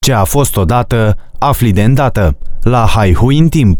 Ce a fost odată, afli de îndată. La Haihui în timp.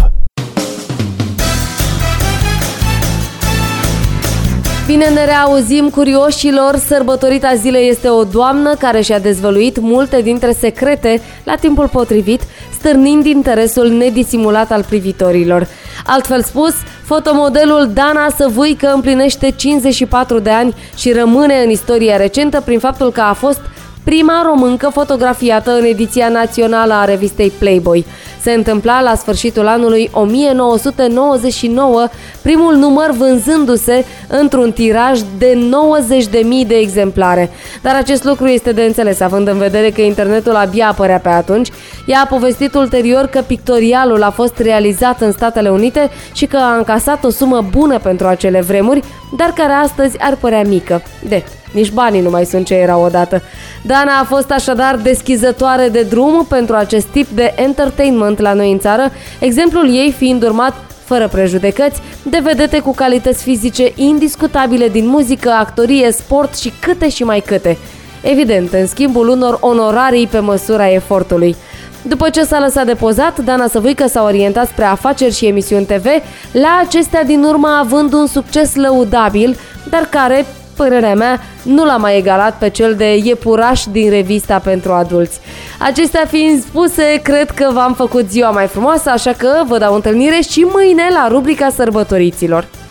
Bine ne reauzim, curioșilor! Sărbătorita zilei este o doamnă care și-a dezvăluit multe dintre secrete la timpul potrivit, stârnind interesul nedisimulat al privitorilor. Altfel spus, fotomodelul Dana Săvâică împlinește 54 de ani și rămâne în istoria recentă prin faptul că a fost prima româncă fotografiată în ediția națională a revistei Playboy. Se întâmpla la sfârșitul anului 1999, primul număr vânzându-se într-un tiraj de 90.000 de exemplare. Dar acest lucru este de înțeles, având în vedere că internetul abia apărea pe atunci. Ea a povestit ulterior că pictorialul a fost realizat în Statele Unite și că a încasat o sumă bună pentru acele vremuri, dar care astăzi ar părea mică. Nici banii nu mai sunt ce erau odată. Dana a fost așadar deschizătoare de drum pentru acest tip de entertainment la noi în țară, exemplul ei fiind urmat, fără prejudecăți, de vedete cu calități fizice indiscutabile din muzică, actorie, sport și câte și mai câte. Evident, în schimbul unor onorarii pe măsura efortului. După ce s-a lăsat de pozat, Dana Săvâică s-a orientat spre afaceri și emisiuni TV, la acestea din urmă având un succes lăudabil, dar care, părerea mea, nu l-a mai egalat pe cel de iepuraș din revista pentru adulți. Acestea fiind spuse, cred că v-am făcut ziua mai frumoasă, așa că vă dau întâlnire și mâine la rubrica sărbătoriților.